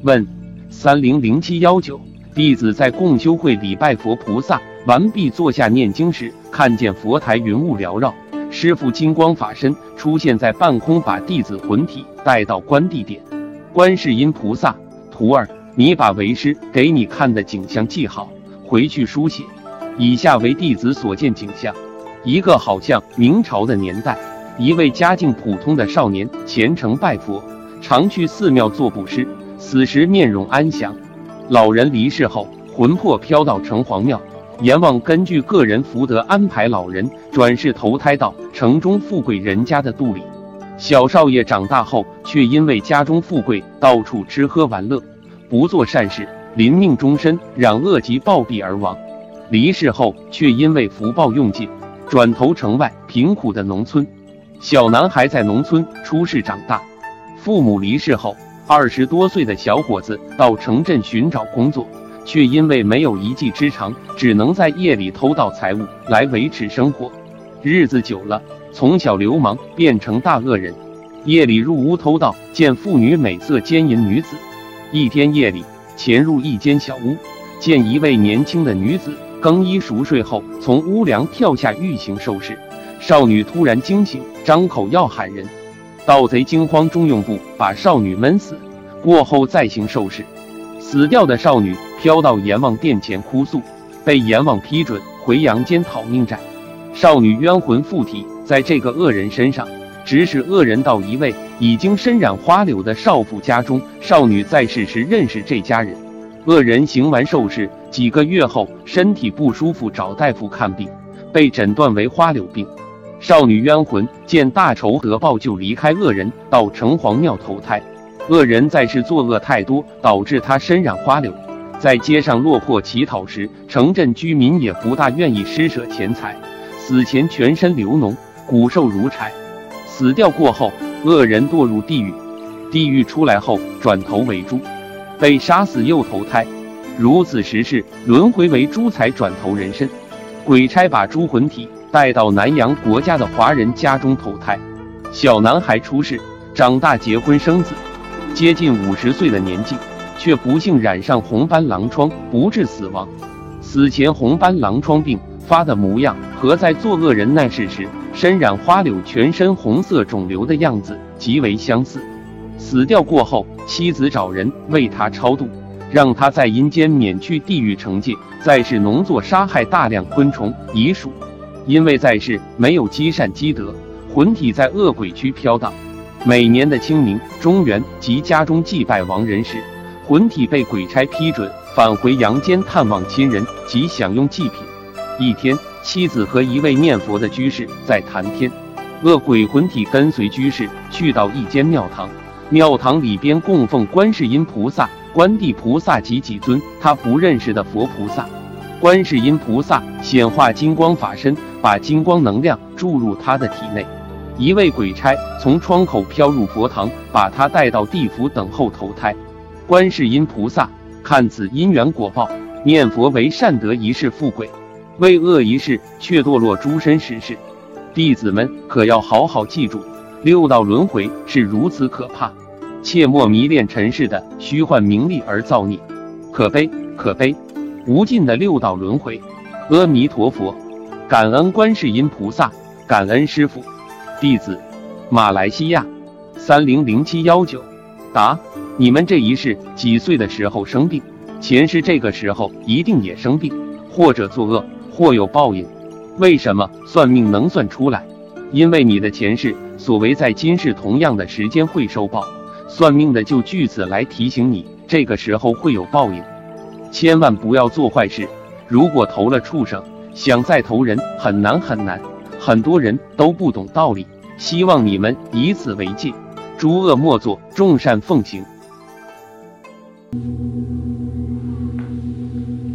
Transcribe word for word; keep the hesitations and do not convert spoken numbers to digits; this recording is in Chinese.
问：三零零七一九，弟子在共修会礼拜佛菩萨，完毕坐下念经时，看见佛台云雾缭绕，师父金光法身出现在半空，把弟子魂体带到观地点。观世音菩萨，徒儿，你把为师给你看的景象记好，回去书写。以下为弟子所见景象：一个好像明朝的年代，一位家境普通的少年虔诚拜佛，常去寺庙做布施，死时面容安详。老人离世后，魂魄飘到城隍庙，阎王根据个人福德安排老人转世投胎到城中富贵人家的肚里。小少爷长大后，却因为家中富贵，到处吃喝玩乐，不做善事，临命终身染恶疾暴毙而亡。离世后，却因为福报用尽，转投城外贫苦的农村。小男孩在农村出世长大，父母离世后，二十多岁的小伙子到城镇寻找工作，却因为没有一技之长，只能在夜里偷盗财物来维持生活。日子久了，从小流氓变成大恶人，夜里入屋偷盗，见妇女美色奸淫女子。一天夜里，潜入一间小屋，见一位年轻的女子更衣熟睡后，从屋梁跳下欲行受事。少女突然惊醒，张口要喊人。盗贼惊慌中用布把少女闷死，过后再行受事。死掉的少女飘到阎王殿前哭诉，被阎王批准回阳间讨命债。少女冤魂附体在这个恶人身上，指使恶人到一位已经身染花柳的少妇家中。少女在世时认识这家人，恶人行完受事，几个月后身体不舒服，找大夫看病，被诊断为花柳病。少女冤魂见大仇得报，就离开恶人，到城隍庙投胎。恶人在世作恶太多，导致他身染花柳，在街上落魄乞讨时，城镇居民也不大愿意施舍钱财，死前全身流脓，骨瘦如柴。死掉过后，恶人堕入地狱，地狱出来后转头为猪，被杀死又投胎，如此十世轮回为猪才转投人身。鬼差把猪魂体带到南洋国家的华人家中投胎。小男孩出世，长大结婚生子，接近五十岁的年纪，却不幸染上红斑狼疮，不治死亡。死前红斑狼疮病发的模样和在做恶人难事时身染花柳、全身红色肿瘤的样子极为相似。死掉过后，妻子找人为他超度，让他在阴间免去地狱惩戒，在世农作，杀害大量昆虫蚁鼠。因为在世没有积善积德，魂体在恶鬼区飘荡。每年的清明、中元及家中祭拜亡人时，魂体被鬼差批准返回阳间探望亲人及享用祭品。一天，妻子和一位念佛的居士在谈天，恶鬼魂体跟随居士去到一间庙堂，庙堂里边供奉观世音菩萨、观地菩萨及几尊他不认识的佛菩萨。观世音菩萨显化金光法身，把金光能量注入他的体内。一位鬼差从窗口飘入佛堂，把他带到地府等候投胎。观世音菩萨看此因缘果报，念佛为善得一世富贵，为恶一世却堕落诸身十世。弟子们可要好好记住，六道轮回是如此可怕，切莫迷恋尘世的虚幻名利而造孽，可悲可悲！无尽的六道轮回。阿弥陀佛，感恩观世音菩萨，感恩师父。弟子，马来西亚三零零七一九。答：你们这一世几岁的时候生病，前世这个时候一定也生病，或者作恶，或有报应。为什么算命能算出来？因为你的前世所为在今世同样的时间会受报，算命的就据此来提醒你，这个时候会有报应。千万不要做坏事，如果投了畜生，想再投人很难很难，很多人都不懂道理，希望你们以此为戒，诸恶莫作，众善奉行。